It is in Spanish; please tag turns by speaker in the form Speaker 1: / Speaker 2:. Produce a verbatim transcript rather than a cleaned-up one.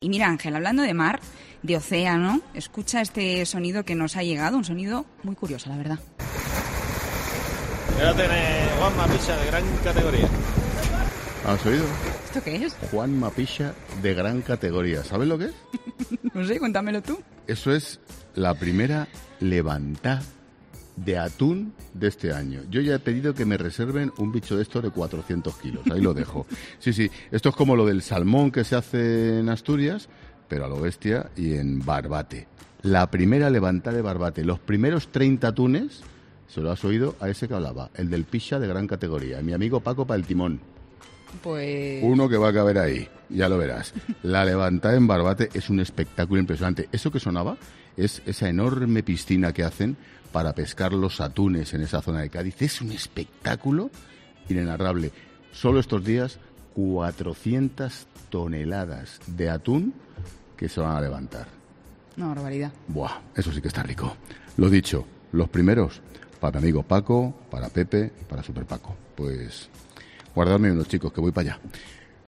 Speaker 1: Y mira, Ángel, hablando de mar, de océano, escucha este sonido que nos ha llegado, un sonido muy curioso, la verdad.
Speaker 2: Ya tiene Juan Mapicha de gran categoría.
Speaker 3: ¿Has oído?
Speaker 1: ¿Esto qué es?
Speaker 3: Juan Mapicha de gran categoría. ¿Sabes lo que es?
Speaker 1: No sé, cuéntamelo tú.
Speaker 3: Eso es la primera levantada de atún de este año. Yo ya he pedido que me reserven un bicho de estos de cuatrocientos kilos. Ahí lo dejo. Sí, sí. Esto es como lo del salmón que se hace en Asturias, pero a lo bestia y en Barbate. La primera levantada de Barbate. Los primeros treinta atunes, se lo has oído a ese que hablaba, el del picha de gran categoría. Mi amigo Paco para el timón.
Speaker 1: Pues...
Speaker 3: Uno que va a caber ahí, ya lo verás. La levantada en Barbate es un espectáculo impresionante. Eso que sonaba es esa enorme piscina que hacen para pescar los atunes en esa zona de Cádiz. Es un espectáculo inenarrable. Solo estos días, cuatrocientas toneladas de atún que se van a levantar.
Speaker 1: Una barbaridad.
Speaker 3: Buah, eso sí que está rico. Lo dicho, los primeros, para mi amigo Paco, para Pepe, para Super Paco. Pues guardadme unos, chicos, que voy para allá.